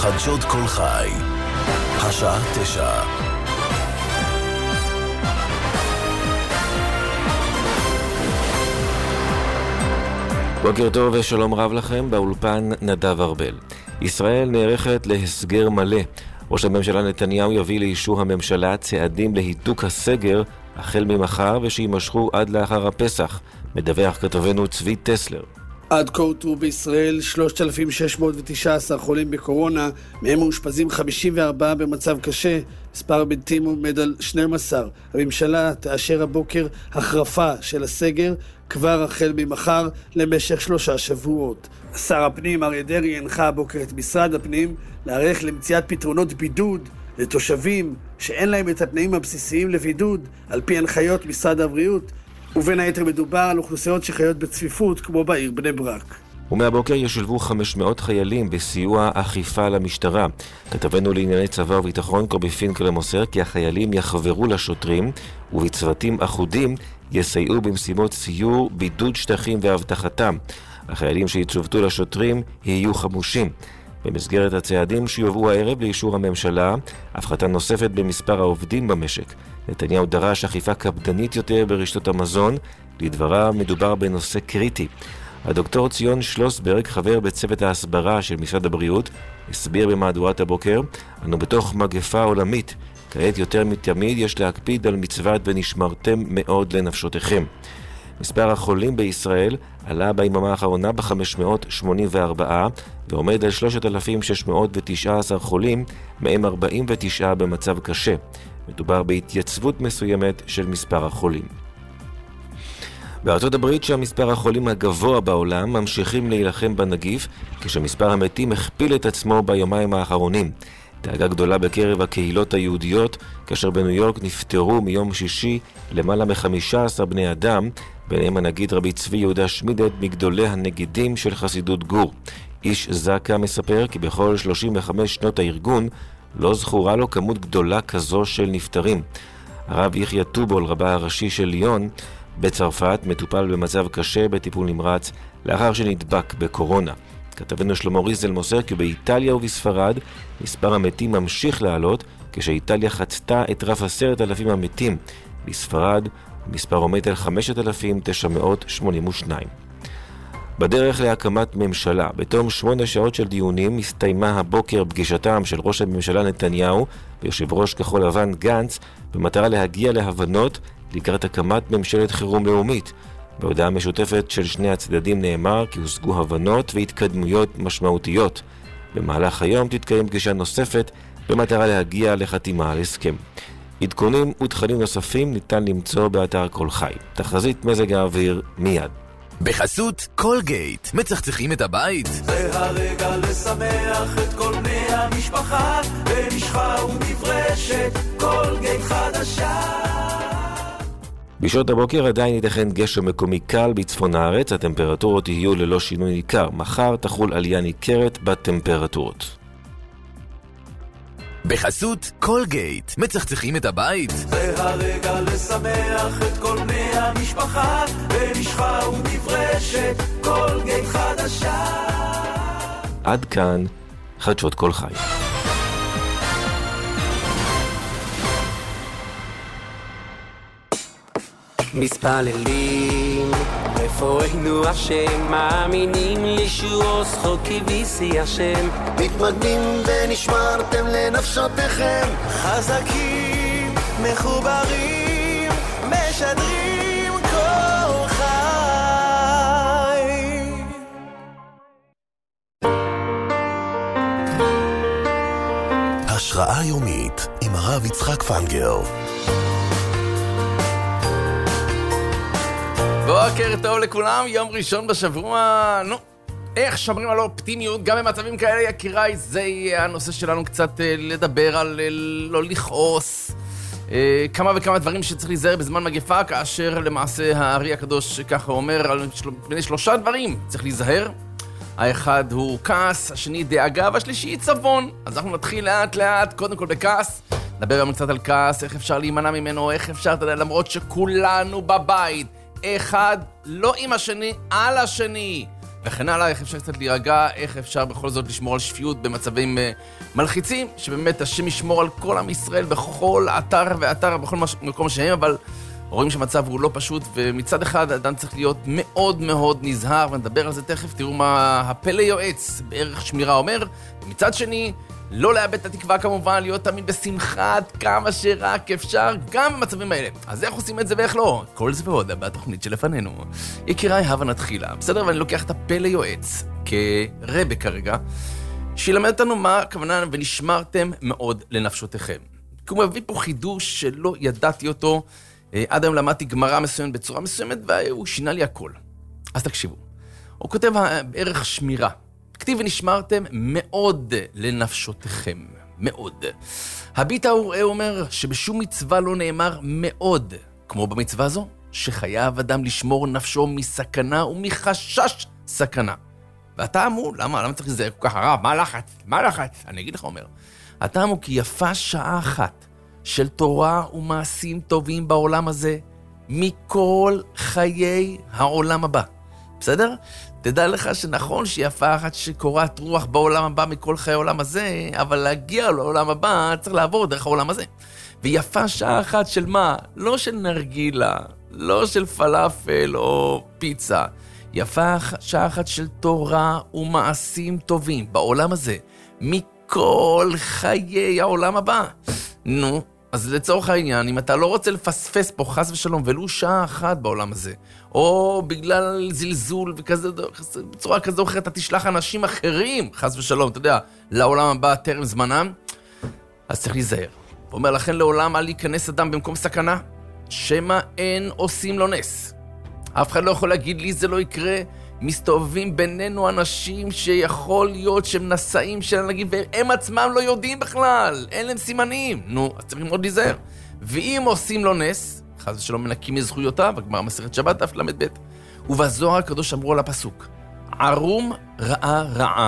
חדשות כל חי, השעה 9. בוקר טוב ושלום רב לכם, באולפן נדב ארבל. ישראל נערכת להסגר מלא. ראש הממשלה נתניהו יביא לאישור הממשלה צעדים להידוק הסגר החל ממחר ושימשכו עד לאחר הפסח, מדווח כתבנו צבי טסלר. עד כה אותרו בישראל 3,619 חולים בקורונה, מהם מאושפזים 54 במצב קשה, מספר המתים עומד על 12. הממשלה תאשר הבוקר החרפה של הסגר כבר החל ממחר למשך 3 שבועות. שר הפנים אריה דרעי הנחה הבוקר את משרד הפנים להיערך למציאת פתרונות בידוד לתושבים שאין להם את התנאים הבסיסיים לבידוד על פי הנחיות משרד הבריאות, ובין היתר מדובר על אוכלוסיות שחיות בצפיפות כמו בעיר בני ברק. ומהבוקר ישולבו 500 חיילים בסיוע אכיפה למשטרה. כתבנו לענייני צבא וביטחון קובי פינקל מוסר כי החיילים יחברו לשוטרים ובצוותים אחודים יסייעו במשימות סיור, בידוד שטחים והבטחתם. החיילים שיצוותו לשוטרים יהיו חמושים. במסגרת הצעדים שיובאו הערב לאישור הממשלה, הפחתה נוספת במספר העובדים במשק. נתניהו דרש אכיפה קפדנית יותר ברשתות המזון. לדבריו מדובר בנושא קריטי. הדוקטור ציון שלוסברג, חבר בצוות ההסברה של משרד הבריאות, הסביר במהדורת הבוקר, אנו בתוך מגפה עולמית. כעת יותר מתמיד יש להקפיד על מצוות ונשמרתם מאוד לנפשותיכם. מספר החולים בישראל עלה ביממה האחרונה ב-584 ועומד על 3,619 חולים, מהם 49 במצב קשה. מדובר בהתייצבות מסוימת של מספר החולים. בארצות הברית שהמספר החולים הגבוה בעולם ממשיכים להילחם בנגיף, כשמספר המתים הכפיל את עצמו ביומיים האחרונים. דאגה גדולה בקרב הקהילות היהודיות, כאשר בניו יורק נפטרו מיום שישי למעלה מ-15 בני אדם, ביניהם הנגיד רבי צבי יהודה שמידת מגדולי הנגידים של חסידות גור. איש זקה מספר כי בכל 35 שנות הארגון לא זכורה לו כמות גדולה כזו של נפטרים. הרב יחיה טובול, רבה הראשי של ליון בצרפת, מטופל במצב קשה בטיפול נמרץ לאחר שנדבק בקורונה. כתבנו שלמה ריזל מוסר כי באיטליה ובספרד מספר המתים ממשיך לעלות, כשאיטליה חצתה את רף 10,000 המתים. בספרד מספר עומד על 5,982. בדרך להקמת ממשלה, בתום 8 שעות של דיונים, הסתיימה הבוקר פגישתם של ראש הממשלה נתניהו ויושב ראש כחול לבן גנץ, במטרה להגיע להבנות לקראת הקמת ממשלת חירום לאומית. בהודעה משותפת של שני הצדדים נאמר כי הושגו הבנות והתקדמויות משמעותיות. במהלך היום תתקיים פגישה נוספת במטרה להגיע לחתימה על הסכם. עדכונים ותכנים נוספים ניתן למצוא באתר כל חי. תחזית מזג האוויר מיד. בחסות קולגייט, מצחצחים את הבית? זה הרגע לשמח את כל בני המשפחה, במשחה ומברשת קולגייט חדשה. בשעות הבוקר עדיין ייתכן גשם מקומי קל בצפון הארץ, הטמפרטורות יהיו ללא שינוי ניכר. מחר תחול עלייה ניכרת בטמפרטורות. בחסות קולגייט, מצחצחים את הבית? זה הרגע לשמח את כל בני המשפחה, במשחה ומברשת קולגייט חדשה. עד כאן חדשות כל חי. מספללים רפואנו השם, מאמינים לישועו זכוקי ויסי השם, מתמקדים ונשמרתם לנפשותיכם, חזקים מחוברים משדרים כל חי. השראה יומית עם הרב יצחק פנגר. בוקר טוב לכולם, יום ראשון בשבוע. איך שומרים על אופטימיות גם במצבים כאלה, יקיריי? זה יהיה הנושא שלנו, קצת לדבר על לא לכעוס, כמה וכמה דברים שצריך להיזהר בזמן מגפה, כאשר למעשה הארי הקדוש ככה אומר על בני 3 דברים צריך להיזהר. האחד הוא כעס, השני דאגה, והשלישי צבון. אז אנחנו נתחיל לאט לאט, קודם כל בכעס. נדבר גם קצת על כעס, איך אפשר להימנע ממנו, איך אפשר, למרות שכולנו בבית אחד לא עם השני, על השני. וכן הלאה, איך אפשר קצת להירגע, איך אפשר בכל זאת לשמור על שפיות במצבים מלחיצים, שבאמת השם ישמור על כל עם ישראל בכל אתר ואתר, בכל מקום שהם, אבל רואים שהמצב הוא לא פשוט, ומצד אחד האדם צריך להיות מאוד מאוד נזהר, ונדבר על זה תכף, תראו מה הפלא יועץ בערך שמירה אומר, ומצד שני, לא לאבד את התקווה כמובן, להיות תמיד בשמחת כמה שרק אפשר, גם במצבים האלה. אז איך עושים את זה ואיך לא? כל זה ועוד בתוכנית שלפנינו. יקיריי, הבה נתחילה. בסדר, ואני לוקח את הפלא יועץ כרבה כרגע, שילמד אותנו מה הכוונה ונשמרתם מאוד לנפשותיכם. כי הוא מביא פה חידוש שלא ידעתי אותו, עד היום למדתי גמרא מסוימת בצורה מסוימת, והוא שינה לי הכל. אז תקשיבו. הוא כותב בערך שמירה. כתיב ונשמרתם מאוד לנפשותיכם. מאוד. הביטה הוא אומר שבשום מצווה לא נאמר מאוד, כמו במצווה זו, שחייב אדם לשמור נפשו מסכנה ומחשש סכנה. והטעם הוא, למה צריך לזה כל כך הרב? מה לחץ? אני אגיד לך אומר. הטעם הוא כי יפה שעה אחת של תורה ומעשים טובים בעולם הזה, מכל חיי העולם הבא. בסדר? תדע לך שנכון שיפה אחת שקורת רוח בעולם הבא מכל חיי העולם הזה, אבל להגיע לעולם הבא צריך לעבור דרך העולם הזה. ויפה שעה אחת של מה? לא של נרגילה, לא של פלאפל או פיצה. יפה שעה אחת של תורה ומעשים טובים בעולם הזה, מכל חיי העולם הבא. נו, אז לצורך העניין, אם אתה לא רוצה לפספס פה חס ושלום ולו שעה אחת בעולם הזה, או בגלל זלזול וכזה, בצורה כזו או אחרת, אתה תשלח אנשים אחרים, חס ושלום, אתה יודע, לעולם הבא טרם זמנם, אז צריך להיזהר. הוא אומר לכן לעולם אל להיכנס אדם במקום סכנה, שמה אין עושים לו נס. אף אחד לא יכול להגיד לי זה לא יקרה, מסתובבים בינינו אנשים שיכול להיות שהם נשאים של הנגיד, והם עצמם לא יודעים בכלל, אין להם סימנים. נו, אז צריכים מאוד להיזהר. ואם עושים לו נס, חס ושלום מנקים מזכויותיו, הגמרא מסכת שבת דף ל"ב, ובזוהר הקדוש אמרו על הפסוק, ערום רעה רעה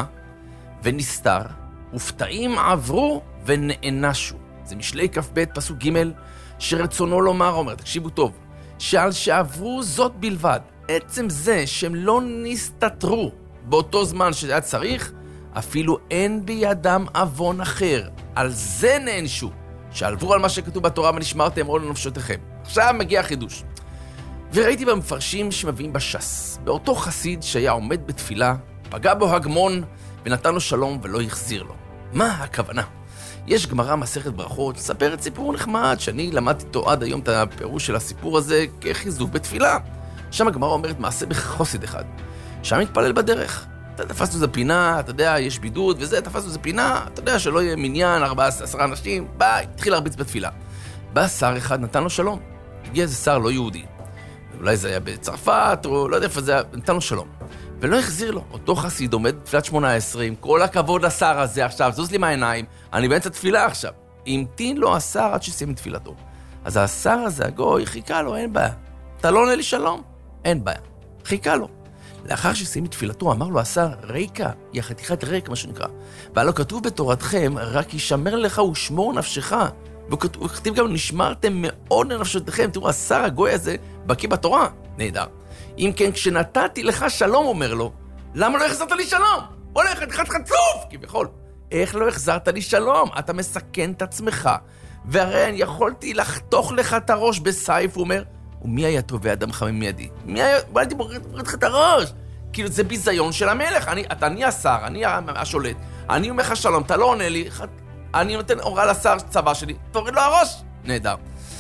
ונסתר, ופתאים עברו ונענשו. זה משלי כ"ב פסוק ג' שרצונו לומר, אומר, תקשיבו טוב, שעל שעברו זאת בלבד, עצם זה שהם לא נסתתרו באותו זמן שהיה צריך, אפילו אין בידם אבון אחר. על זה נענשו, שעלבו על מה שכתוב בתורה ונשמרתם מאוד לנפשותיכם. עכשיו מגיע החידוש. וראיתי במפרשים שמביאים בש"ס, באותו חסיד שהיה עומד בתפילה, פגע בו הגמון ונתן לו שלום ולא החזיר לו. מה הכוונה? יש גמרא מסכת ברכות, ספרת סיפור נחמד, שאני למדתי אותו עד היום את הפירוש של הסיפור הזה כחיזוק בתפילה. שם הגמרא אומרת מעשה בחסיד אחד, שם מתפלל בדרך. תפסנו איזה פינה, אתה יודע, יש בידוד וזה, תפסנו איזה פינה, אתה יודע שלא יהיה מניין, 4-10 אנשים, ביי, התחיל להרביץ בתפילה. בא שר אחד, נתן לו שלום. הגיע איזה שר לא יהודי. אולי זה היה בצרפת, או לא יודע איפה זה היה, נתן לו שלום. ולא החזיר לו. אותו חסיד עומד בתפילת 18, עם כל הכבוד לשר הזה עכשיו, זוז לי מהעיניים, אני באמצע תפילה עכשיו. המתין לו השר עד שסיים את תפילתו. אז השר הזה, הגוי, חיכה לו, אין בעיה. אתה לא עונה לי שלום? אין בעיה. חיכה לו. לאחר שסיים את תפילתו, אמר לו השר, ריקה, היא חתיכת ריק, מה שנקרא. והלא כתוב בתורתכם, רק ישמר לך ושמור נפשך. וכתוב גם, נשמרתם מאוד לנפשותיכם. תראו, השר הגוי הזה בקיא בתורה. נהדר. אם כן, כשנתתי לך שלום, אומר לו, למה לא החזרת לי שלום? הולך, חתיכת חצוף! כביכול. איך לא החזרת לי שלום? אתה מסכן את עצמך. והרי אני יכולתי לחתוך לך את הראש בסייף, הוא אומר, ומי היה תובע אדם חמם מידי? מי היה? בוא הייתי בורד לך את הראש. כאילו זה ביזיון של המלך. אני השר, אני השולט. אני אומר לך שלום, אתה לא עונה לי. אני נותן הוראה לשר צבא שלי, תוריד לו הראש. נהדר.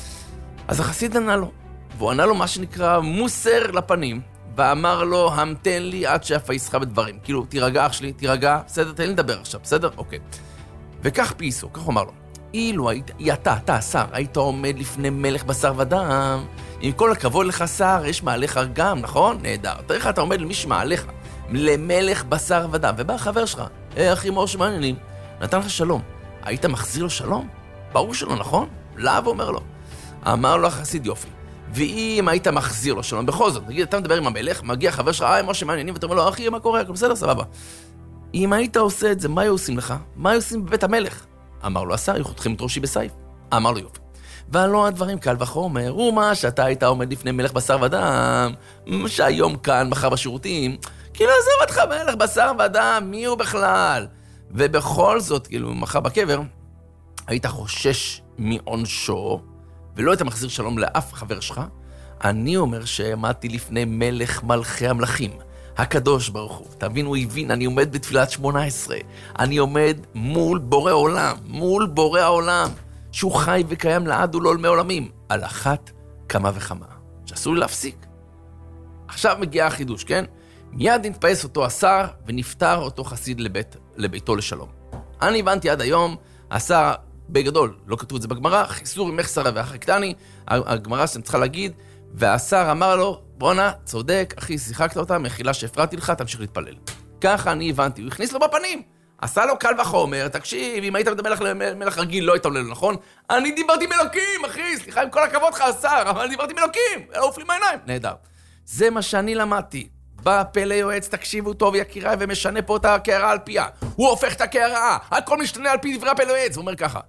אז החסיד ענה לו. והוא ענה לו מה שנקרא מוסר לפנים. ואמר לו, המתן לי עד שאפייסך בדברים. כאילו, תירגע אח שלי, תירגע. בסדר, תן לי לדבר עכשיו, בסדר? אוקיי. וכך פייסו, כך אומר לו. אילו אתה, השר, היית עומד לפני מלך בשר ודם, עם כל הכבוד לך שר, יש מעליך גם, נכון? נהדר. תראה לך, אתה עומד למי שמעליך, למלך בשר ודם, ובא החבר שלך, אחי מור שמעניינים, נתן לך שלום. היית מחזיר לו שלום? ברור שלא, נכון? לאו אומר לו. אמר לו החסיד יופי. ואם היית מחזיר לו שלום, בכל זאת, נגיד, אתה מדבר עם המלך, מגיע חבר שלך, מור שמעניינים, ואתה אומר לו, אחי, מה קורה? בסדר, סבבה. אם היית עושה את זה, מה היו עושים לך? מה היו עושים בבית המלך? אמר לו השר, יחותכם את ראשי בסייף. אמר לו יופי. ועלו הדברים קל וחומר, ומה שאתה היית עומד לפני מלך בשר ודם, שהיום כאן, מחר בשירותים, כאילו, עזוב אותך מלך, בשר ודם, מי הוא בכלל? ובכל זאת, כאילו, מחר בקבר, היית חושש מעונשו, ולא היית מחזיר שלום לאף חבר שלך, אני אומר שעמדתי לפני מלך מלכי המלכים, הקדוש ברוך הוא. תבין, הוא הבין, אני עומד בתפילת 18, אני עומד מול בורא עולם, מול בורא העולם, שהוא חי וקיים לעד ולעולמי עולמים, על אחת כמה וכמה, שאסור לי להפסיק. עכשיו מגיע החידוש, כן? מיד נתפס אותו השר ונפטר אותו חסיד לביתו לשלום. אני הבנתי עד היום, השר בגדול, לא כתוב את זה בגמרא, חיסור עם מחסרה והחקתני, הגמרא שאני צריכה להגיד, והשר אמר לו, בונה, צודק, אחי, שיחקת אותה, מחילה שהפרעתי לך, תמשיך להתפלל. ככה אני הבנתי, הוא הכניס לו בפנים. עשה לו קל וחומר, תקשיב, אם היית מדבר מלך רגיל, לא היית עולה לו, נכון? אני דיברתי עם אלוקים, אחי, סליחה, עם כל הכבוד לך, השר, אבל אני דיברתי עם אלוקים, עוף לי מהעיניים. נהדר. זה מה שאני למדתי. בא פלא יועץ, תקשיבו טוב יקיריי, ומשנה פה את הקערה על פיה. הוא הופך את הקערה, הכל משתנה על פי דברי הפלא יועץ, הוא אומר ככה.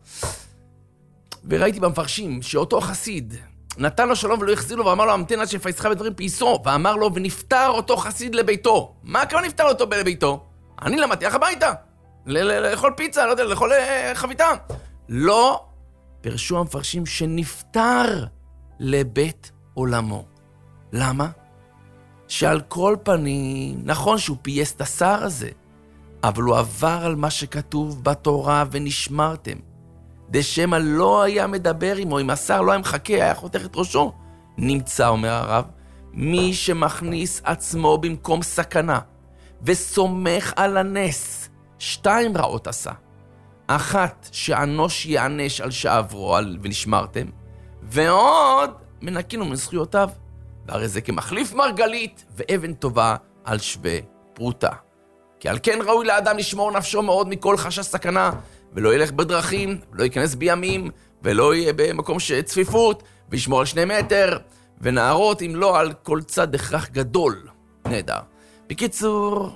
וראיתי במפרשים שאותו חסיד נתן לו שלום ולא החזיר לו, ואמר לו, המתן עד שיפייסך בדברים פייסו, ואמר לו, ונפטר אותו חסיד לביתו. מה כמה נפטר אותו לביתו? אני למדתי, איך הביתה? לאכול פיצה, לא יודע, לאכול חביתה. לא, פרשו המפרשים שנפטר לבית עולמו. למה? שעל כל פנים, נכון שהוא פייס את השר הזה, אבל הוא עבר על מה שכתוב בתורה ונשמרתם. דשמא לא היה מדבר עמו, אם השר לא היה מחכה, היה חותך את ראשו. נמצא, אומר הרב, מי שמכניס עצמו במקום סכנה, וסומך על הנס, 2 רעות עשה. 1, שאנוש יענש על שעברו ונשמרתם, ועוד מנקינו מזכויותיו. והרי זה כמחליף מרגלית ואבן טובה על שווה פרוטה. כי על כן ראוי לאדם לשמור נפשו מאוד מכל חשש סכנה, ולא ילך בדרכים, ולא ייכנס בימים, ולא יהיה במקום שצפיפות, וישמור על 2 מטר, ונערות אם לא על כל צד הכרח גדול. נהדר. בקיצור,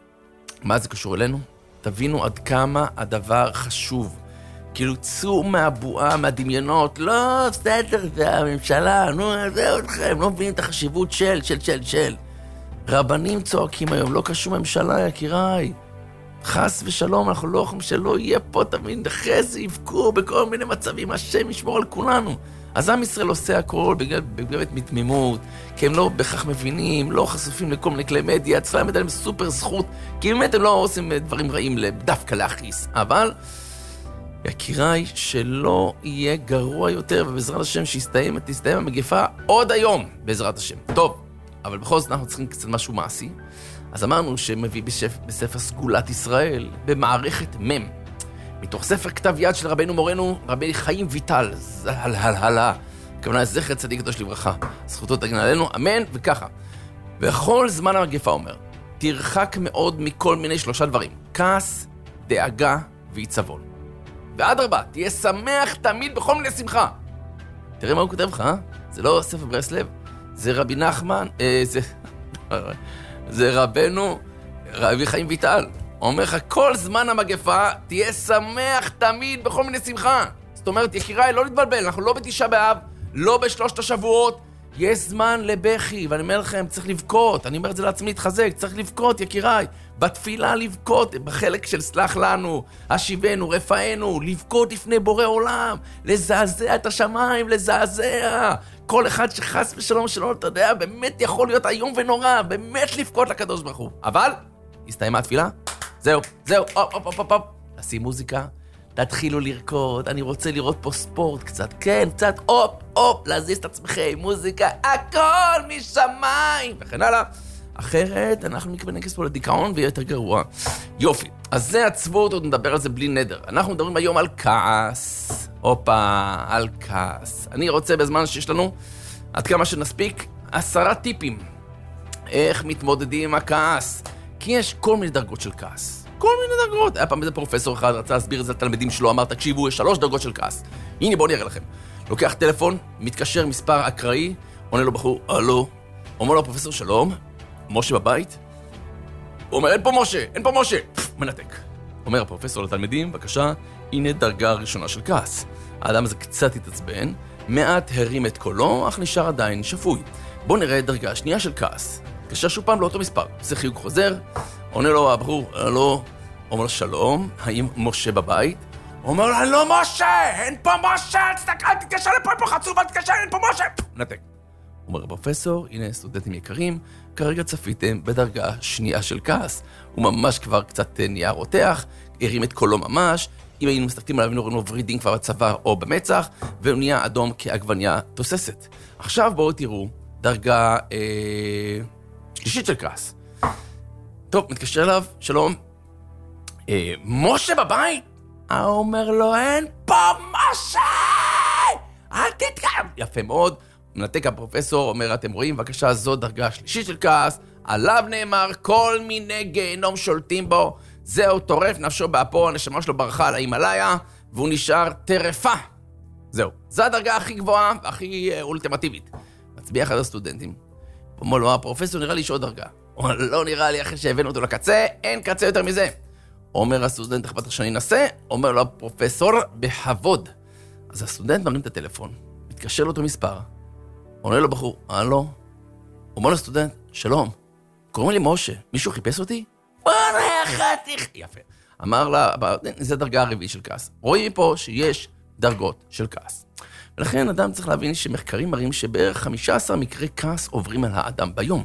מה זה קשור אלינו? תבינו עד כמה הדבר חשוב. כאילו צאו מהבועה, מהדמיונות, לא, בסדר, זה הממשלה, נו, זה אתכם, לא מבינים את החשיבות של. רבנים צועקים היום, לא קשור ממשלה, יקיריי. חס ושלום, אנחנו לא יכולים שלא יהיה פה, תמיד אחרי זה יבכו בכל מיני מצבים, השם ישמור על כולנו. אז עם ישראל עושה הכל בגלל מתמימות, כי הם לא בכך מבינים, לא חשופים לכל מיני כלי מדיה, צריך להעמיד עליהם סופר זכות, כי באמת הם לא עושים דברים רעים דווקא להכעיס. אבל יקיריי, שלא יהיה גרוע יותר, ובעזרת השם תסתיים המגפה עוד היום, בעזרת השם. טוב, אבל בכל זאת אנחנו צריכים קצת משהו מעשי. אז אמרנו שמביא בספר סגולת ישראל, במערכת מם, מתוך ספר כתב יד של רבנו מורנו, רבי חיים ויטל, הכוונה זכר צדיק קדוש לברכה, זכותו תגן עלינו, אמן, וככה. וכל זמן המגפה אומר, תרחק מאוד מכל מיני 3 דברים, כעס, דאגה ועיצבון. ואדרבה, תהיה שמח תמיד בכל מיני שמחה. תראה מה הוא כותב לך, זה לא ספר ברסלב, זה רבי נחמן, זה רבנו, רבי חיים ויטל. הוא אומר לך, כל זמן המגפה, תהיה שמח תמיד בכל מיני שמחה. זאת אומרת, יקיריי, לא להתבלבל, אנחנו לא ב9 באב, לא ב3 השבועות, יש זמן לבכי, ואני אומר לכם, צריך לבכות, אני אומר את זה לעצמי להתחזק, צריך לבכות, יקיריי, בתפילה לבכות, בחלק של סלח לנו, השיבנו, רפאנו, לבכות לפני בורא עולם, לזעזע את השמיים, לזעזע, כל אחד שחס ושלום שלא, אתה יודע, באמת יכול להיות איום ונורא, באמת לבכות לקדוש ברוך הוא. אבל, הסתיימה התפילה, זהו, הופ, תשים מוזיקה, תתחילו לרקוד, אני רוצה לראות פה ספורט קצת, כן, קצת, הופ, להזיז את עצמכם, מוזיקה, הכל משמיים, וכן הלאה. אחרת אנחנו נכנס פה לדיכאון ויהיה יותר גרוע. יופי, אז זה עצבות, עוד נדבר על זה בלי נדר. אנחנו מדברים היום על כעס. על כעס. אני רוצה בזמן שיש לנו, עד כמה שנספיק, 10 טיפים. איך מתמודדים עם הכעס. כי יש כל מיני דרגות של כעס. כל מיני דרגות. היה פעם איזה פרופסור אחד רצה להסביר את זה לתלמידים שלו, אמר, תקשיבו, יש 3 דרגות של כעס. הנה, בואו נראה לכם. לוקח טלפון, מתקשר מספר אקראי, עונה לו בחור, אלו. אומר לו הפרופסור, שלום, משה בבית? הוא אומר, אין פה משה. מנתק. אומר הפרופסור לתלמידים, בבקשה, הנה דרגה ראשונה של כעס. האדם הזה קצת התעצבן, מעט הרים את קולו, אך נשאר עדיין שפוי. בואו נראה דרגה שנייה של כעס. מתקשר שוב פעם לאותו מספר, עושה חיוג חוזר, עונה לו הבחור, לא, אומר לו שלום, האם משה בבית? אומר לו, לא משה, אין פה משה, תתקשר לפה, פה חצוף, אל תתקשר, אין פה משה, נתק. אומר הפרופסור, הנה סטודנטים יקרים, כרגע צפיתם בדרגה שנייה של כעס, הוא ממש כבר קצת נהיה רותח, הרים את קולו ממש, אם היינו מסתכלים עליו, היינו רואים לו ורידים כבר בצוואר או במצח, והוא נהיה אדום כעגבניה תוססת. עכשיו בואו תראו, דרגה שלישית של כעס. טוב, מתקשר אליו, שלום. משה בבית? אומר לו, אין פה משה! אל תתקרב! יפה מאוד. מנתק הפרופסור, אומר, אתם רואים, בבקשה, זו דרגה שלישית של כעס, עליו נאמר, כל מיני גיהנום שולטים בו, זהו, טורף נפשו באפו, הנשמה שלו ברחה על ההימאליה, והוא נשאר טרפה. זהו, זו הדרגה הכי גבוהה והכי אולטימטיבית. מצביע אחד הסטודנטים. הוא אומר לו, הפרופסור נראה לי שעוד דרגה. הוא אומר, לא נראה לי אחרי שהבאנו אותו לקצה, אין קצה יותר מזה. אומר הסטודנט, אכפת לך שאני אנסה? אומר לו, הפרופסור, בכבוד. אז הסטודנט מרים את הטלפון, מתקשר לאותו מספר, עונה לו בחור, הלו? אומר לסטודנט, שלום, קוראים לי משה, מישהו חיפש אותי? יפה. אמר לה, זה דרגה הרביעית של כעס. רואים פה שיש דרגות של כעס. ולכן אדם צריך להבין שמחקרים מראים שבערך 15 מקרי כעס עוברים על האדם ביום.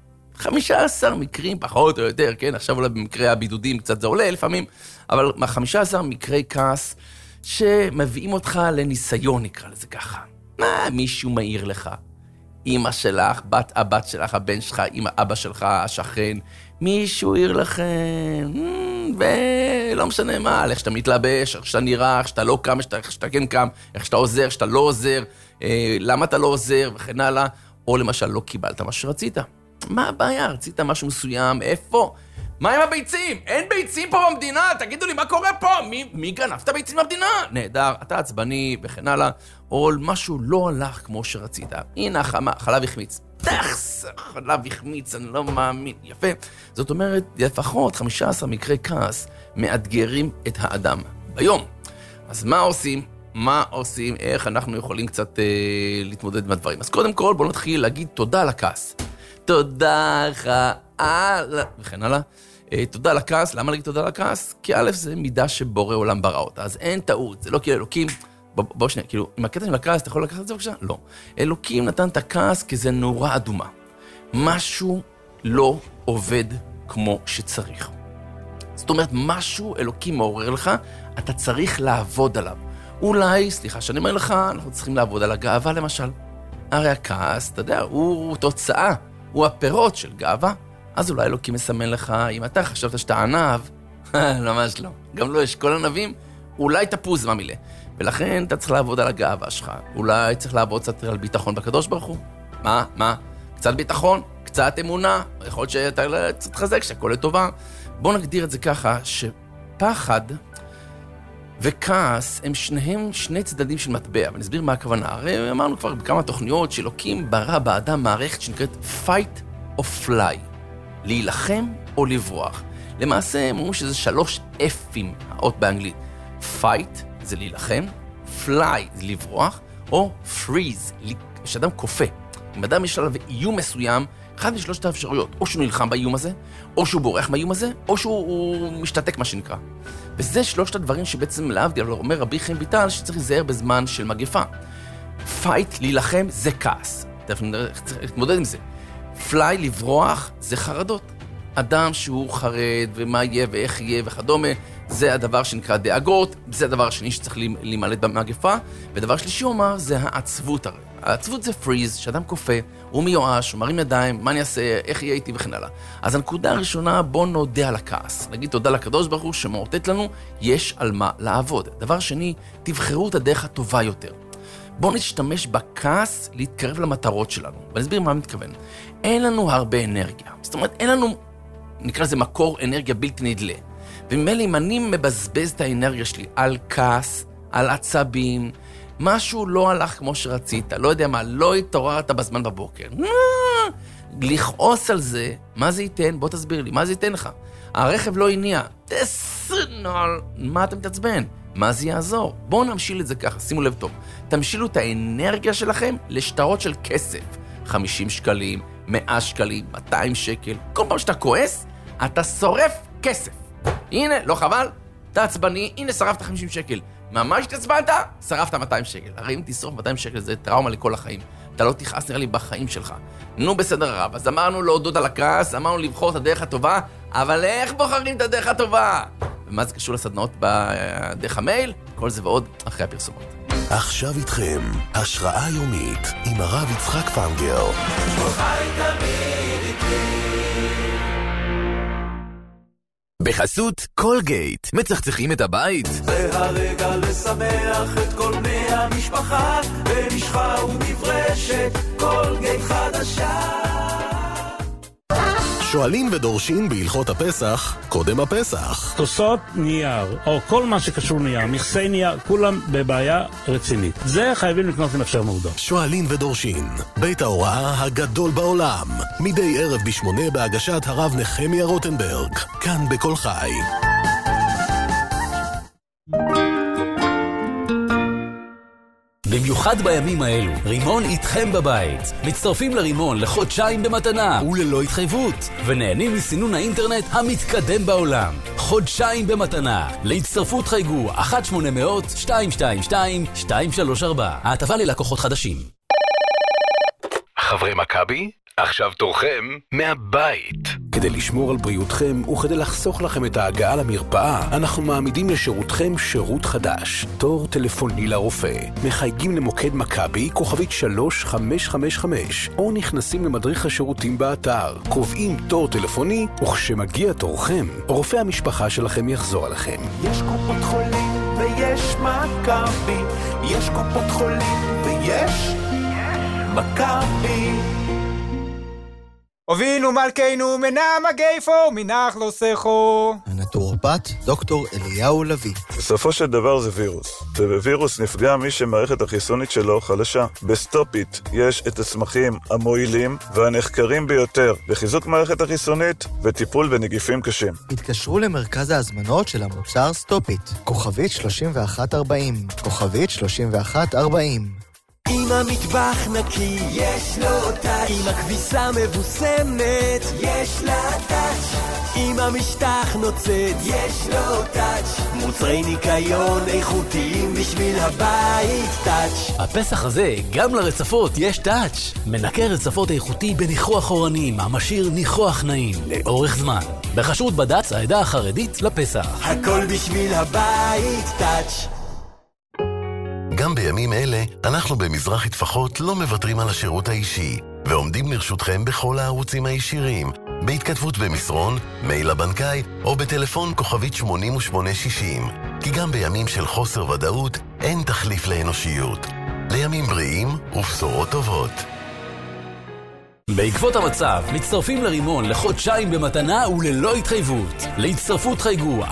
15 מקרים, פחות או יותר, כן? עכשיו אולי במקרי הבידודים קצת זה עולה לפעמים, אבל 15 מקרי כעס שמביאים אותך לניסיון, נקרא לזה ככה. מישהו מעיר לך, אמא שלך, הבת שלך, הבן שלך, אמא אבא שלך, השכן, מישהו העיר לכם, ולא משנה מה, איך שאתה מתלבש, איך שאתה נראה, איך שאתה לא קם, איך שאתה כן קם, איך שאתה עוזר, איך שאתה לא עוזר, למה אתה לא עוזר, וכן הלאה, או למשל לא קיבלת מה שרצית. מה הבעיה? רצית משהו מסוים, איפה? מה עם הביצים? אין ביצים פה במדינה, תגידו לי, מה קורה פה? מי גנב את הביצים במדינה? נהדר, אתה עצבני וכן הלאה, או משהו לא הלך כמו שרצית. הנה החלב החמיץ. תחס, חלב החמיץ, אני לא מאמין. יפה. זאת אומרת, לפחות 15 מקרי כעס מאתגרים את האדם ביום. אז מה עושים? מה עושים? איך אנחנו יכולים קצת להתמודד עם הדברים? אז קודם כל, בואו נתחיל להגיד תודה על הכעס. תודה לך, וכן הלאה. תודה על הכעס, למה להגיד תודה על הכעס? כי א' זה מידה שבורא עולם ברא אותה, אז אין טעות, זה לא כאילו אלוקים, בוא שנייה, כאילו, עם הקטע של הכעס, אתה יכול לקחת את זה בבקשה? לא. אלוקים נתן את הכעס כי זה נורה אדומה. משהו לא עובד כמו שצריך. זאת אומרת, משהו אלוקים מעורר לך, אתה צריך לעבוד עליו. אולי, סליחה שאני אומר לך, אנחנו צריכים לעבוד על הגאווה למשל. הרי הכעס, אתה יודע, הוא תוצאה, הוא הפירות של גאווה. אז אולי אלוקים מסמן לך, אם אתה חשבת שאתה ענב, ממש לא. גם לא יש כל ענבים, אולי תפוז מהמילה. ולכן אתה צריך לעבוד על הגאווה שלך. אולי צריך לעבוד קצת על ביטחון בקדוש ברוך הוא. מה? קצת ביטחון, קצת אמונה. יכול להיות שאתה קצת חזק, שהכל לטובה. בוא נגדיר את זה ככה, שפחד וכעס הם שניהם שני צדדים של מטבע. ונסביר מה הכוונה. הרי אמרנו כבר בכמה תוכניות שאלוקים ברא באדם מערכת שנקראת fight or fly. להילחם או לברוח. למעשה הם אמרו שזה 3 F'ים, האות באנגלית. fight זה להילחם, fly זה לברוח, או freeze, שאדם קופה. אם אדם יש עליו איום מסוים, אחד משלושת האפשרויות, או שהוא נלחם באיום הזה, או שהוא בורח מהאיום הזה, או שהוא משתתק מה שנקרא. וזה 3 הדברים שבעצם להבדיל, אבל אומר רבי חיים ויטל שצריך להיזהר בזמן של מגפה. fight, להילחם, זה כעס. צריך להתמודד עם זה. fly, לברוח, זה חרדות. אדם שהוא חרד ומה יהיה ואיך יהיה וכדומה, זה הדבר שנקרא דאגות, זה הדבר השני שצריך להימלט במגפה, ודבר שלישי הוא אומר, זה העצבות הרי. העצבות זה פריז, שאדם קופה, הוא מיואש, הוא מרים ידיים, מה אני אעשה, איך יהיה איתי וכן הלאה. אז הנקודה הראשונה, בוא נודה על הכעס. נגיד תודה לקדוש ברוך הוא שמאותת לנו, יש על מה לעבוד. דבר שני, תבחרו את הדרך הטובה יותר. בואו נשתמש בכעס להתקרב למטרות שלנו. ונסביר מה מתכוון. אין לנו הרבה אנרגיה. זאת אומרת, אין לנו, נקרא לזה מקור אנרגיה בלתי נדלה. וממילא אם אני מבזבז את האנרגיה שלי על כעס, על עצבים, משהו לא הלך כמו שרצית, לא יודע מה, לא התעוררת בזמן בבוקר. לכעוס על זה, מה זה ייתן? בוא תסביר לי, מה זה ייתן לך? הרכב לא הניע. מה אתה מתעצבן? מה זה יעזור? בואו נמשיל את זה ככה, שימו לב טוב. תמשילו את האנרגיה שלכם לשטרות של כסף. 50 שקלים, 100 שקלים, 200 שקל. כל פעם שאתה כועס, אתה שורף כסף. הנה, לא חבל? אתה עצבני, הנה שרפת 50 שקל. ממש תצבנת, שרפת 200 שקל. הרי אם תשרוף 200 שקל זה טראומה לכל החיים. אתה לא תכעס נראה לי בחיים שלך. נו בסדר רב, אז אמרנו להודות על הכעס, אמרנו לבחור את הדרך הטובה, אבל איך בוחרים את הדרך הטובה? ומה זה קשור לסדנאות בדרך המייל? כל זה ועוד אחרי הפרסומות. עכשיו איתכם, השראה יומית עם הרב יצחק פנגר. בחסות קולגייט, מצחצחים את הבית. זה הרגע לשמח את כל בני המשפחה, במשחה ומברשת קולגייט חדשה. שואלים ודורשים בהלכות הפסח, קודם הפסח. כוסות נייר, או כל מה שקשור נייר, מכסי נייר, כולם בבעיה רצינית. זה חייבים לקנות למחשב מורדו. שואלים ודורשים, בית ההוראה הגדול בעולם. מדי ערב ב8 בהגשת הרב נחמיה רוטנברג. כאן בכל חי. במיוחד בימים האלו, רימון איתכם בבית. מצטרפים לרימון לחודשיים במתנה וללא התחייבות, ונהנים מסינון האינטרנט המתקדם בעולם. חודשיים במתנה. להצטרפות חייגו 1-800-222-234. ההטבה ללקוחות חדשים. חברי מכבי, עכשיו תורכם מהבית. כדי לשמור על בריאותכם וכדי לחסוך לכם את ההגעה למרפאה, אנחנו מעמידים לשירותכם שירות חדש. תור טלפוני לרופא. מחייגים למוקד מכבי, כוכבית 3555, או נכנסים למדריך השירותים באתר. קובעים תור טלפוני, וכשמגיע תורכם, רופא המשפחה שלכם יחזור עליכם. יש קופות חולים ויש מכבי, יש קופות חולים ויש מכבי. הובינו מלכנו מנע מגייפו, מנח לא סכו. הנטורופט, דוקטור אליהו לוי. בסופו של דבר זה וירוס, ובווירוס נפגע מי שמערכת החיסונית שלו חלשה. בסטופיט יש את הצמחים המועילים והנחקרים ביותר בחיזוק מערכת החיסונית וטיפול בנגיפים קשים. התקשרו למרכז ההזמנות של המוצר סטופיט, כוכבית 3140, כוכבית 3140. אם המטבח נקי, יש לו טאץ'. אם הכביסה מבוסמת, יש לה טאץ'. אם המשטח נוצץ, יש לו טאץ'. מוצרי ניקיון איכותיים בשביל הבית, טאץ'. הפסח הזה גם לרצפות יש טאץ'. מנקה רצפות איכותי בניחוח אורנים, המשאיר ניחוח נעים לאורך זמן. בחסות בד"ץ העדה החרדית לפסח. הכל בשביל הבית, טאץ'. גם בימים אלה, אנחנו במזרחי טפחות לא מוותרים על השירות האישי, ועומדים לרשותכם בכל הערוצים הישירים, בהתכתבות במסרון, מייל לבנקאי, או בטלפון כוכבית 8860. כי גם בימים של חוסר ודאות, אין תחליף לאנושיות. לימים בריאים ובשורות טובות. בעקבות המצב, מצטרפים לרימון לחודשיים במתנה וללא התחייבות. להצטרפות חייגו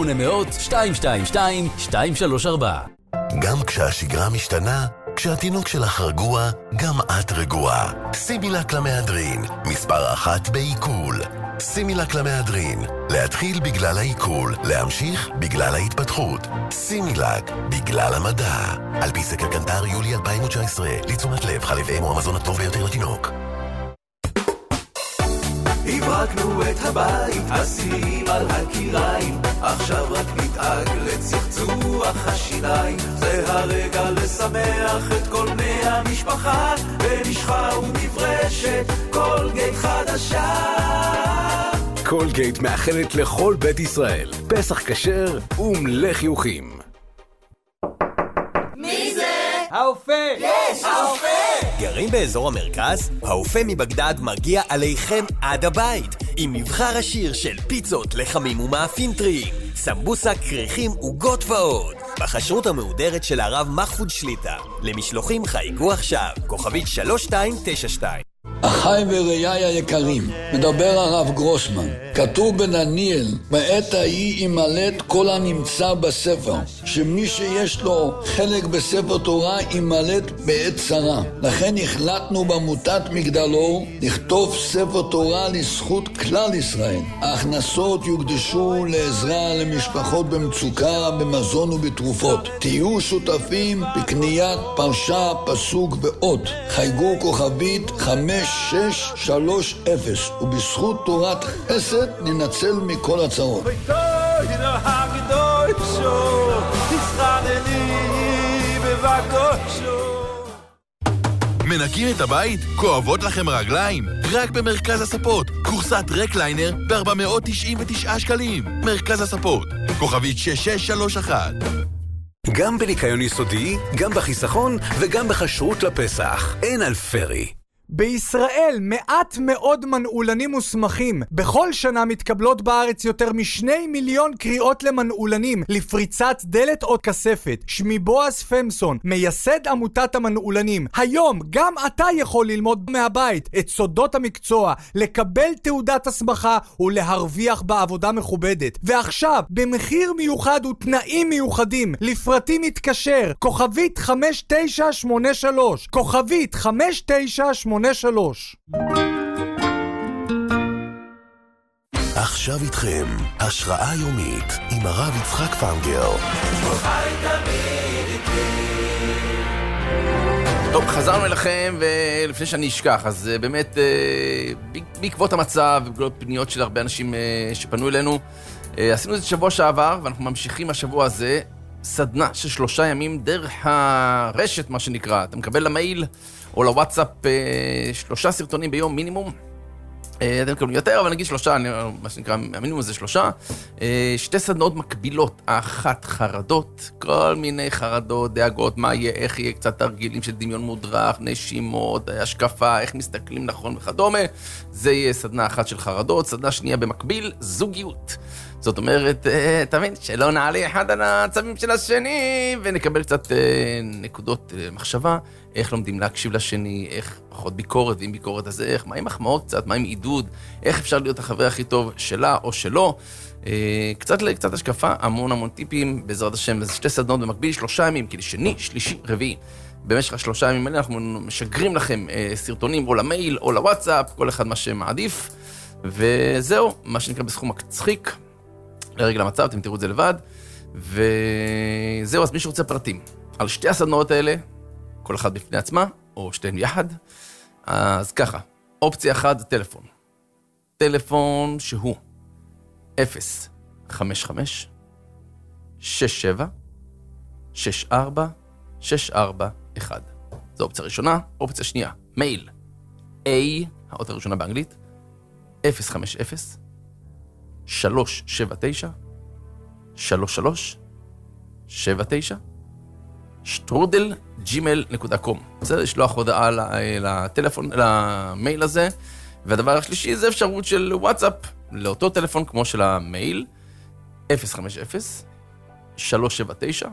1-800-222-234. גם כשהשגרה משתנה, כשהתינוק שלך רגוע, גם את רגועה. סימילק למהדרין, מספר 1 בעיכול. סימילק למהדרין, להתחיל בגלל העיכול, להמשיך בגלל ההתפתחות. סימילק, בגלל המדע. על פי סקר קנטר יולי 2019, לתשומת לב, חלב אם הוא המזון הטוב ביותר לתינוק. הברקנו את הבית, השיאים על הקיריים, עכשיו רק נתאג לצחצוח השיניים. זה הרגע לשמח את כל בני המשפחה, במשחה ומברשת קולגייט חדשה. קולגייט מאחלת לכל בית ישראל פסח כשר ומלא חיוכים. מי זה? האופה! יש! האופה! גרים באזור המרכז? האופה מבגדד מגיע עליכם עד הבית עם מבחר עשיר של פיצות, לחמים ומאפים טריים, סמבוסה, קריחים, עוגות ועוד בחשרות המהודרת של הרב מחפוד שליטה. למשלוחים חייגו עכשיו, כוכבית 3292. אחיי וראיי היקרים, מדבר הרב גרוסמן. כתוב בדניאל, בעת ההיא ימלט כל הנמצא בספר, שמי שיש לו חלק בספר תורה ימלט בעת צרה. לכן החלטנו בעמותת מגדלור לכתוב ספר תורה לזכות כלל ישראל. ההכנסות יוקדשו לעזרה למשפחות במצוקה, במזון ובתרופות. תהיו שותפים בקניית פרשה, פסוק ואות. חייגו כוכבית 5630, ובזכות תורת חסד ננצל מכל הצרות. מנקים את הבית? כואבות לכם רגליים? רק במרכז הספות. קורסת רקליינר ב-499 שקלים. מרכז הספות. כוכבית 6631. גם בניקיון יסודי, גם בחיסכון וגם בחשרות לפסח. אין על פרי. בישראל מעט מאוד מנעולנים מוסמכים. בכל שנה מתקבלות בארץ יותר מ2 מיליון קריאות למנעולנים לפריצת דלת או כספת. שמי בועז פמסון, מייסד עמותת המנעולנים. היום גם אתה יכול ללמוד מהבית את סודות המקצוע, לקבל תעודת הסמכה ולהרוויח בעבודה מכובדת. ועכשיו, במחיר מיוחד ותנאים מיוחדים, לפרטים מתקשר, כוכבית 5983, כוכבית 5983. עכשיו איתכם, השראה יומית עם הרב יצחק פנגר. טוב, חזרנו אליכם, ולפני שאני אשכח, אז באמת, בעקבות המצב, ובעקבות פניות של הרבה אנשים שפנו אלינו, עשינו את זה שבוע שעבר, ואנחנו ממשיכים השבוע הזה, סדנה של 3 ימים דרך הרשת, מה שנקרא. אתה מקבל למייל או לוואטסאפ 3 סרטונים ביום מינימום. אתם מקבלים יותר, אבל נגיד 3, מה שנקרא, המינימום זה 3. 2 סדנאות מקבילות. האחת חרדות, כל מיני חרדות, דאגות, מה יהיה, איך יהיה, קצת תרגילים של דמיון מודרך, נשימות, השקפה, איך מסתכלים נכון וכדומה. זה יהיה סדנה אחת של חרדות. סדנה שנייה במקביל, זוגיות. זאת אומרת, תבין, שלא נעלה אחד על הצבים של השני, ונקבל קצת נקודות מחשבה, איך לומדים להקשיב לשני, איך פחות ביקורת, ואם ביקורת אז איך, מה עם מחמאות קצת, מה עם עידוד, איך אפשר להיות החבר הכי טוב שלה או שלו, קצת השקפה, המון טיפים, בעזרת השם, זה 2 סדנות במקביל, 3 ימים, כאילו שני, שלישי, רביעי. במשך 3 ימים האלה אנחנו משגרים לכם סרטונים או למייל או לוואטסאפ, כל אחד מה שמעדיף, וזהו, מה שנקרא בסכום מצחיק. לרגע למצב, אתם תראו את זה לבד, וזהו, אז מי שרוצה פרטים על 2 הסדנאות האלה, כל אחד בפני עצמה, או 2 יחד, אז ככה, אופציה 1 זה טלפון. טלפון שהוא 055 67 64 641. זו אופציה ראשונה. אופציה שנייה, מייל, A, האות הראשונה באנגלית, 050 379 3379 שטרודל@gmail.com. בסדר, לשלוח הודעה לטלפון, למייל הזה. והדבר השלישי זה אפשרות של וואטסאפ לאותו טלפון כמו של המייל, 050 379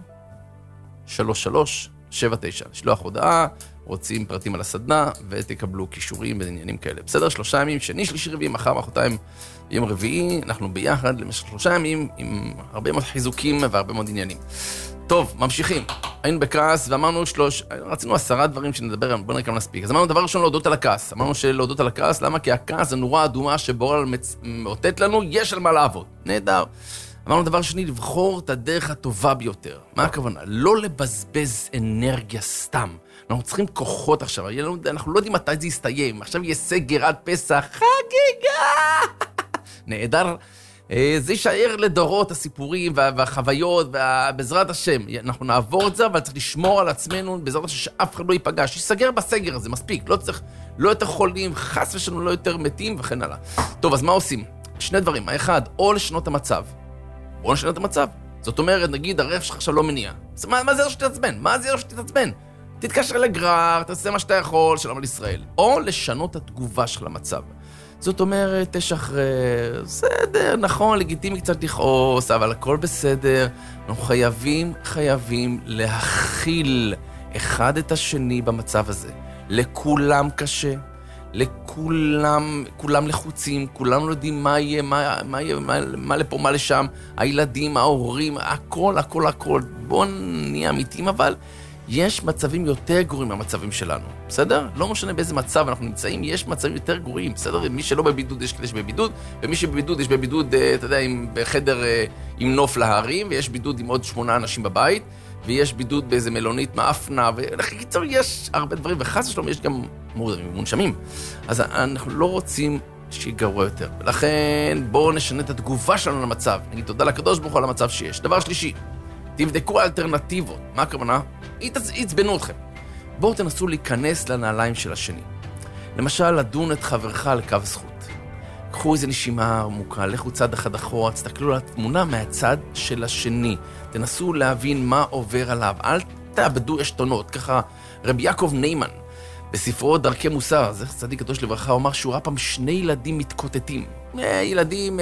3379. לשלוח הודעה, רוצים פרטים על הסדנה, ותקבלו קישורים ועניינים כאלה. בסדר, 3 ימים, שני, שלישי, רביעי, מחר, מחרתיים, יום רביעי, אנחנו ביחד למשך 3 ימים, עם הרבה מאוד חיזוקים והרבה מאוד עניינים. טוב, ממשיכים. היינו בכעס ואמרנו רצינו 10 דברים שנדבר עליהם, בוא נראה כמה נספיק. אז אמרנו דבר ראשון להודות על הכעס. אמרנו שלהודות על הכעס, למה? כי הכעס זה נורה אדומה שבורא מאותת לנו, יש על מה לעבוד. נהדר. אמרנו דבר שני, לבחור את הדרך הטובה ביותר. מה הכוונה? לא לבזבז אנרגיה סתם. אנחנו צריכים כוחות עכשיו, אנחנו לא יודעים מתי זה יסתיים. עכשיו יהיה סגר עד פסח, חגיגה! נהדר. זה יישאר לדורות הסיפורים והחוויות, ובעזרת השם, אנחנו נעבור את זה, אבל צריך לשמור על עצמנו, בעזרת השם שאף אחד לא ייפגע, שיסגר בסגר הזה, מספיק, לא צריך, לא יותר חולים, חס ושלנו לא יותר מתים וכן הלאה. טוב, אז מה עושים? 2 דברים, האחד, או לשנות המצב, או לשנות המצב. זאת אומרת, נגיד, הרף שלך עכשיו לא מניע. מה זה שתתעצבן? מה זה שתתעצבן? תתקשר לגרר, תעשה מה שאתה יכול, שלום על ישראל. או לשנות את התגובה של המצב. זאת אומרת, תשחרר, בסדר, נכון, לגיטימי קצת לכעוס, אבל הכל בסדר. אנחנו חייבים להכיל אחד את השני במצב הזה. לכולם קשה, כולם לחוצים, כולם לא יודעים מה יהיה, מה לפה, מה לשם, הילדים, ההורים, הכל. בואו נהיה אמיתיים, אבל יש מצבים יותר גרועים מהמצבים שלנו, בסדר? לא משנה באיזה מצב אנחנו נמצאים, יש מצבים יותר גרועים, בסדר? מי שלא בבידוד יש כדי שבבידוד, ומי שבבידוד יש בבידוד, אתה יודע, בחדר עם נוף להרים, ויש בידוד עם עוד 8 אנשים בבית, ויש בידוד באיזה מלונית מאפנה, ולחיצור יש הרבה דברים, וחס ושלום יש גם מונשמים. אז אנחנו לא רוצים שיגרוע יותר. ולכן בואו נשנה את התגובה שלנו למצב. נגיד תודה לקדוש ברוך הוא על המצב שיש. דבר שלישי, תבדקו האלטרנטיבות. מה הכוונה? יצבנו אתכם. בואו תנסו להיכנס לנעליים של השני. למשל, לדון את חברך לקו זכות. קחו איזו נשימה עמוקה, לכו צד אחד אחורה, תסתכלו על התמונה מהצד של השני. תנסו להבין מה עובר עליו. אל תאבדו אשתונות. ככה רבי יעקב ניימן, בספרו דרכי מוסר, זה צדיק קדוש לברכה, הוא אמר שהוא ראה פעם 2 ילדים מתקוטטים. ילדים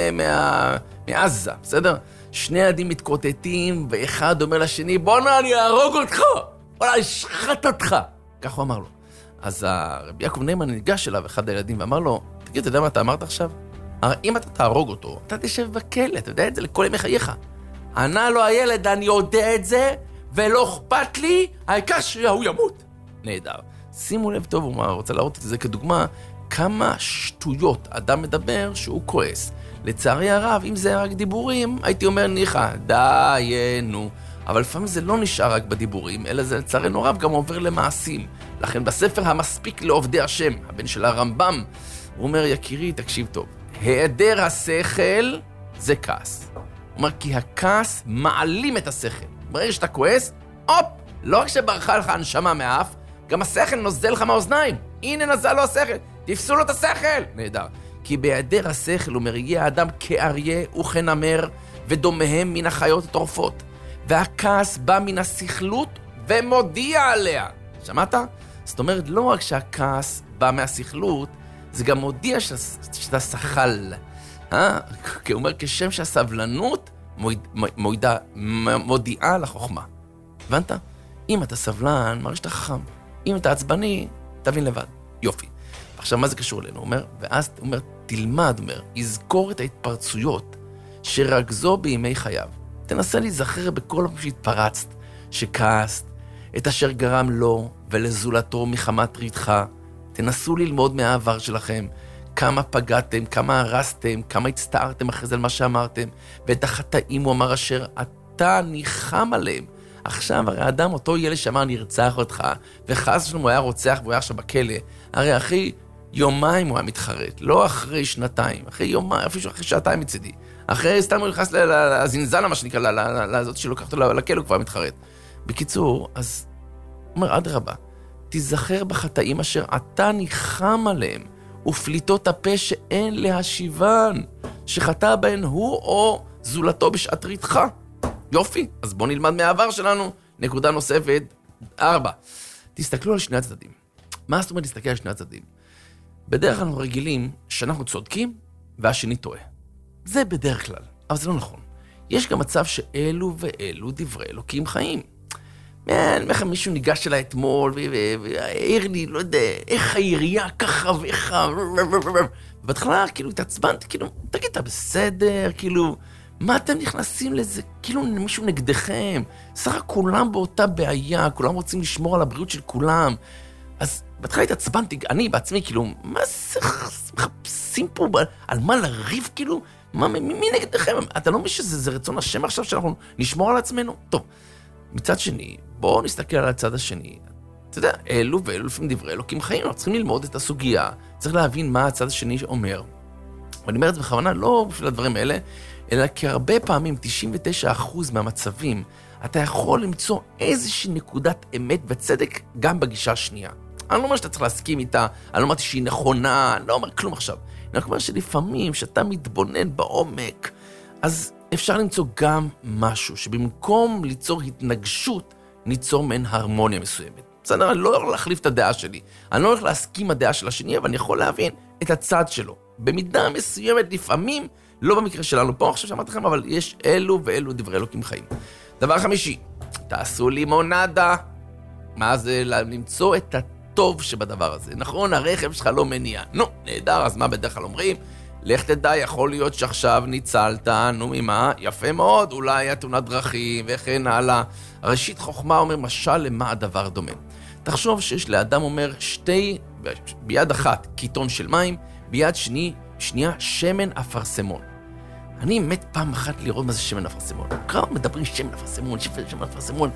מעזה, בסדר? 2 ילדים מתקוטטים, ואחד אומר לשני, בוא'נה, אני אהרוג אותך! בוא'נה, אשחט אותך! כך הוא אמר לו. אז רבי יעקב ניימן ניגש אליו, אחד הילדים, ואמר לו, תגיד, אתה יודע מה אתה אמרת עכשיו? הרי אם אתה תהרוג אותו, אתה תשב בכלא, אתה יודע את זה לכל ימי חייך. ענה לו הילד, אני יודע את זה, ולא אכפת לי, העיקר שהוא ימות. נהדר. שימו לב טוב, הוא רוצה להראות את זה כדוגמה, כמה שטויות אדם מדבר שהוא כועס. לצערי הרב, אם זה רק דיבורים, הייתי אומר ניחה, דיינו. אבל לפעמים זה לא נשאר רק בדיבורים, אלא זה לצערנו רב גם עובר למעשים. לכן בספר המספיק לעובדי השם, הבן של הרמב"ם, הוא אומר, יקירי, תקשיב טוב, היעדר השכל זה כעס. הוא אומר, כי הכעס מעלים את השכל. ברגע שאתה כועס, הופ, לא רק שברחה לך הנשמה מהאף, גם השכל נוזל לך מהאוזניים. הנה נזל לו השכל, תפסו לו את השכל. נהדר. כי בהיעדר השכל הוא מרגיע האדם כאריה וכנמר, ודומיהם מן החיות הטורפות. והכעס בא מן השכלות ומודיע עליה. שמעת? זאת אומרת, לא רק שהכעס בא מהשכלות, זה גם מודיע שאתה שחל. כי הוא אומר, כשם שהסבלנות מודיעה לחוכמה. הבנת? אם אתה סבלן, מרגיש שאתה חכם. אם אתה עצבני, תבין לבד. יופי. עכשיו, מה זה קשור אלינו? הוא אומר, ואז הוא אומר, תלמד, אומר, יזכור את ההתפרצויות שרגזו בימי חייו. תנסה להיזכר בכל פעם שהתפרצת, שכעסת, את אשר גרם לו ולזולתו מחמת ריתך. תנסו ללמוד מהעבר שלכם, כמה פגעתם, כמה הרסתם, כמה הצטערתם אחרי זה על מה שאמרתם, ואת החטאים הוא אמר אשר אתה ניחם עליהם. עכשיו, הרי האדם, אותו ילד שאמר נרצח אותך, וחס שלום הוא היה רוצח והוא היה עכשיו בכלא, הרי אחרי יומיים הוא היה מתחרט, לא אחרי 2, אחרי יומיים, אפילו אחרי 2 מצידי. אחרי סתם הוא נכנס לזינזנה, מה שנקרא, לזאת שלוקחת אותו לכלא, הוא כבר מתחרט. בקיצור, אז אומר, אדרבה, תיזכר בחטאים אשר אתה ניחם עליהם, ופליטות הפה שאין להשיבן, שחטא בהן הוא או זולתו בשעת ריתך. יופי, אז בואו נלמד מהעבר שלנו. נקודה נוספת, 4. תסתכלו על שני הצדדים. מה זאת אומרת להסתכל על שני הצדדים? בדרך כלל אנחנו רגילים שאנחנו צודקים והשני טועה. זה בדרך כלל, אבל זה לא נכון. יש גם מצב שאלו ואלו דברי אלוקים חיים. מישהו ניגש אליי אתמול והעיר לי, לא יודע, איך העירייה ככה ואיך... ובהתחלה כאילו התעצבנתי, כאילו, תגיד, אתה בסדר? כאילו, מה אתם נכנסים לזה? כאילו מישהו נגדכם. סך כולם באותה בעיה, כולם רוצים לשמור על הבריאות של כולם. אז בהתחלה התעצבנתי, אני בעצמי, כאילו, מה זה מחפשים פה? על מה לריב, כאילו? מי נגדכם? אתה לא מבין שזה רצון השם עכשיו שאנחנו נשמור על עצמנו? טוב, מצד שני, בואו נסתכל על הצד השני. אתה יודע, אלו ואלו לפעמים דברי אלוקים חיים, אנחנו צריכים ללמוד את הסוגיה, צריך להבין מה הצד השני אומר. ואני אומר את זה בכוונה לא בשביל הדברים האלה, אלא כי הרבה פעמים, 99% מהמצבים, אתה יכול למצוא איזושהי נקודת אמת וצדק גם בגישה השנייה. אני לא אומר שאתה צריך להסכים איתה, אני לא אמרתי שהיא נכונה, אני לא אומר כלום עכשיו. אני אומר שלפעמים, שאתה מתבונן בעומק, אז אפשר למצוא גם משהו, שבמקום ליצור התנגשות, ניצור מן הרמוניה מסוימת. בסדר, אני לא הולך להחליף את הדעה שלי, אני לא הולך להסכים הדעה של השני, אבל אני יכול להבין את הצד שלו. במידה מסוימת, לפעמים, לא במקרה שלנו פה, עכשיו שאמרתי לכם, אבל יש אלו ואלו דברי אלוקים חיים. דבר 5, תעשו לימונדה. מה זה? למצוא את הטוב שבדבר הזה. נכון, הרכב שלך לא מניע. נו, נהדר, אז מה בדרך כלל אומרים? לך תדע, יכול להיות שעכשיו ניצלת, נו ממה? יפה מאוד, אולי היה תאונת דרכים וכן הלאה. ראשית חוכמה אומר, משל למה הדבר דומה. תחשוב שיש לאדם אומר ביד אחת קיטון של מים, ביד שנייה שמן אפרסמון. אני מת פעם אחת לראות מה זה שמן אפרסמון. כמה מדברים שמן אפרסמון, שמן אפרסמון,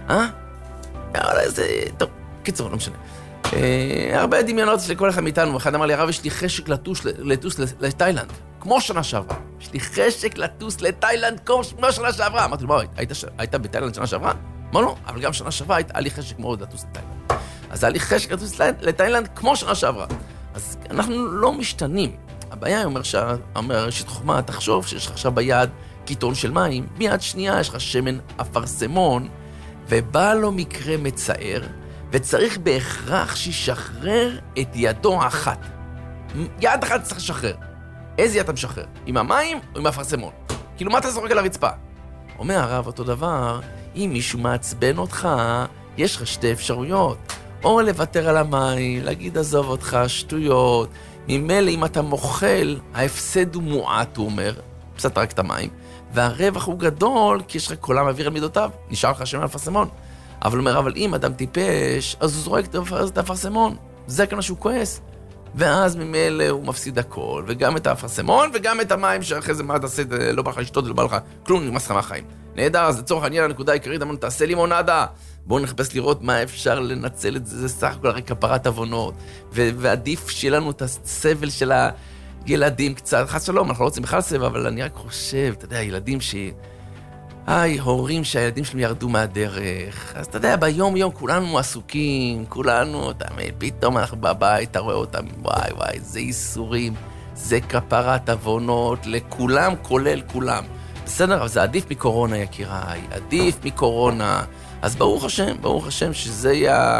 זה... טוב, קיצור, לא משנה. הרבה דמיונות לכל אחד מאיתנו. אחד אמר לי, הרב, יש לי חשק לטוס לתאילנד, כמו שנה שעברה. יש לי חשק לטוס לתאילנד כמו שנה שעברה. אמרתי לו, היית בתאילנד שנה שעברה? אמר לו, אבל גם שנה שעברה היה לי חשק מאוד לטוס לתאילנד. אז היה לי חשק לטוס לתאילנד כמו שנה שעברה. אז אנחנו לא משתנים. הבעיה היא אומר ראשית חוכמה, תחשוב שיש לך עכשיו ביד קיטון של מים, ביד שנייה יש לך שמן אפרסמון, ובא לו מקרה מצער, וצריך בהכרח שישחרר את ידו האחת. יד אחת צריך לשחרר. איזה יד אתה משחרר? עם המים או עם האפרסמון? כאילו מה אתה זורק על הרצפה? אומר הרב אותו דבר, אם מישהו מעצבן אותך, יש לך שתי אפשרויות. או לוותר על המים, להגיד עזוב אותך, שטויות. ממילא אם אתה מוכל, ההפסד הוא מועט, הוא אומר, פסט רק את המים, והרווח הוא גדול, כי יש לך קולם אוויר על מידותיו, נשאר לך שמן אפרסמון. אבל הוא אומר, אבל אם אדם טיפש, אז הוא זורק את האפרסמון. זה כמה שהוא כועס. ואז ממילא הוא מפסיד הכל, וגם את האפרסמון, וגם את המים, שאחרי זה מה תעשה, לא בא לך לשתות, לא בא לך, כלום, נמאס לך מהחיים. נהדר, אז לצורך העניין, הנקודה העיקרית, אמרנו, תעשה לימונדה. בואו נחפש לראות מה אפשר לנצל את זה, זה סך הכל הרי כפרת עוונות, ועדיף שיהיה לנו את הסבל של הילדים קצת, חס שלום, אנחנו לא רוצים בכלל סבל, אבל אני רק חושב, אתה יודע, ילדים הורים שהילדים שלהם ירדו מהדרך, אז אתה יודע, ביום יום כולנו עסוקים, כולנו, פתאום אנחנו בבית, אתה רואה אותם, וואי, זה איסורים, זה כפרת עוונות, לכולם, כולל כולם. בסדר, אבל זה עדיף מקורונה, יקיריי, עדיף מקורונה. אז ברוך השם שזה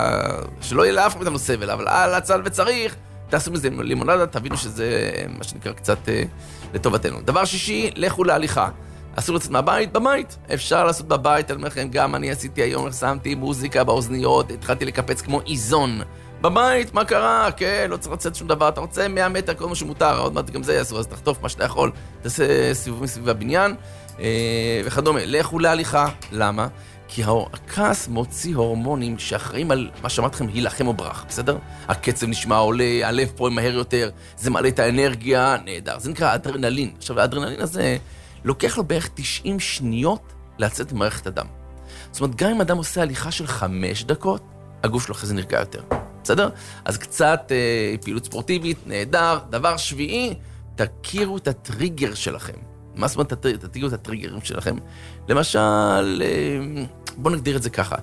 שלא יהיה לאף מאיתנו סבל, אבל על הצל וצריך, תעשו מזה לימונדה, תבינו שזה מה שנקרא קצת לטובתנו. דבר שישי, לכו להליכה. אסור לצאת מהבית, בבית. אפשר לעשות בבית, אני אומר לכם, גם אני עשיתי היום, שמתי מוזיקה באוזניות, התחלתי לקפץ כמו איזון. בבית, מה קרה? כן, לא צריך לצאת שום דבר, אתה רוצה 100 מטר, כל מה שמותר, עוד מעט גם זה יעשו, אז תחטוף מה שאתה יכול, תעשה סיבובים סביב הבניין, וכדומה. לכו להליכה. למה? כי הכעס מוציא הורמונים שאחראים על מה שאמרתי לכם, הילחם או ברח, בסדר? הקצב נשמע עולה, הלב פועל מהר יותר, זה מעלה את האנרגיה, נהדר. זה נקרא אדרנלין. עכשיו, האדרנלין הזה לוקח לו בערך 90 שניות לצאת ממערכת הדם. זאת אומרת, גם אם אדם עושה הליכה של 5 דקות, הגוף שלו אחרי זה נרגע יותר, בסדר? אז קצת פעילות ספורטיבית, נהדר. דבר שביעי, תכירו את הטריגר שלכם. מה זאת אומרת, תתיגו את הטריגרים שלכם? למשל, בואו נגדיר את זה ככה.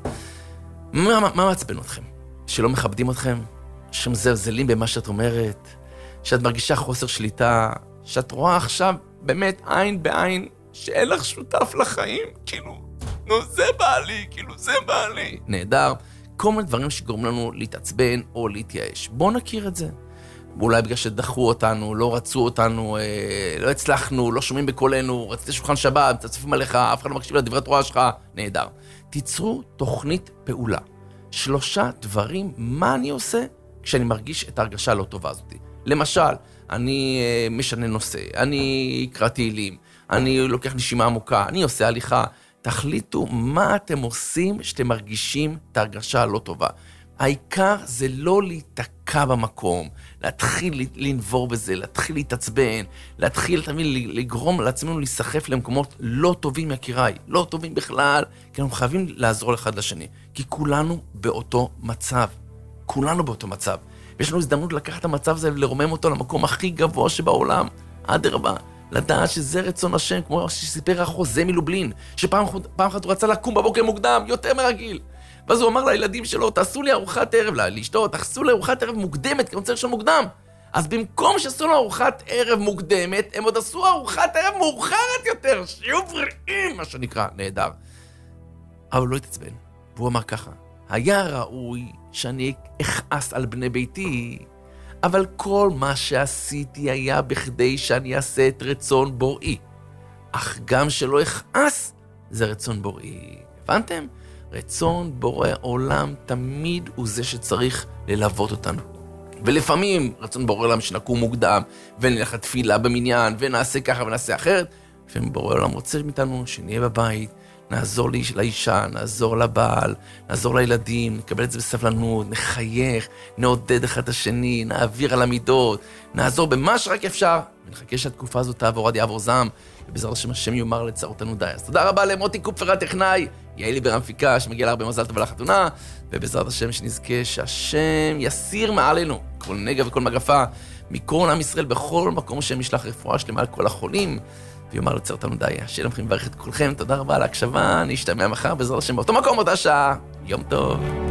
מה מעצבן אתכם? שלא מכבדים אתכם? שמזלזלים במה שאת אומרת? שאת מרגישה חוסר שליטה? שאת רואה עכשיו באמת עין בעין שאין לך שותף לחיים? כאילו, זה בעלי, זה בעלי. נהדר. כל מיני דברים שגורמים לנו להתעצבן או להתייאש. בואו נכיר את זה. ואולי בגלל שדחו אותנו, לא רצו אותנו, לא הצלחנו, לא שומעים בקולנו, רציתי שולחן שבת, מצפצפים עליך, אף אחד לא מקשיב לדברי תורה שלך, נהדר. תיצרו תוכנית פעולה. 3 דברים, מה אני עושה כשאני מרגיש את ההרגשה הלא טובה הזאת. למשל, אני משנה נושא, אני אקרא תהילים, אני לוקח נשימה עמוקה, אני עושה הליכה. תחליטו מה אתם עושים שאתם מרגישים את ההרגשה הלא טובה. העיקר זה לא להתקע במקום, להתחיל לנבור בזה, להתחיל להתעצבן, להתחיל לגרום לעצמנו להיסחף למקומות לא טובים, יקיריי, לא טובים בכלל, כי אנחנו חייבים לעזור אחד לשני, כי כולנו באותו מצב, ויש לנו הזדמנות לקחת את המצב הזה ולרומם אותו למקום הכי גבוה שבעולם, אדרבה, לדעת שזה רצון השם, כמו שסיפר החוזה מלובלין, שפעם אחת הוא רצה לקום בבוקר מוקדם, יותר מרגיל. ואז הוא אמר לילדים שלו, תעשו לי ארוחת ערב, לאשתו, תעשו לי ארוחת ערב מוקדמת, כי אני רוצה לישון מוקדם. אז במקום שעשו לו ארוחת ערב מוקדמת, הם עוד עשו ארוחת ערב מאוחרת יותר, שיהיו בריאים, מה שנקרא, נהדר. אבל הוא לא התעצבן, והוא אמר ככה, היה ראוי שאני אכעס על בני ביתי, אבל כל מה שעשיתי היה בכדי שאני אעשה את רצון בוראי. אך גם שלא אכעס, זה רצון בוראי. הבנתם? רצון בורא עולם תמיד הוא זה שצריך ללוות אותנו. ולפעמים רצון בורא עולם שנקום מוקדם, ונלך לתפילה במניין, ונעשה ככה ונעשה אחרת. לפעמים בורא עולם רוצה מאיתנו שנהיה בבית, נעזור לאישה, נעזור לבעל, נעזור לילדים, נקבל את זה בסבלנות, נחייך, נעודד אחד את השני, נעביר על המידות, נעזור במה שרק אפשר, ונחכה שהתקופה הזאת תעבור עד יעבור זעם, ובעזרת השם יאמר לצרותנו די. אז תודה רבה למוטי קופפר הטכנאי, יעלי ברמפיקה, שמגיע לה הרבה מזל טוב לחתונה, ובעזרת השם שנזכה שהשם יסיר מעלינו כל נגע וכל מגפה, מכל עם ישראל בכל מקום שהם ישלח רפואה שלמה על כל החולים, ויאמר לצרותנו די. השם מברך את כולכם, תודה רבה על ההקשבה, נשתמע מחר בעזרת השם באותו מקום, אותה שעה, יום טוב.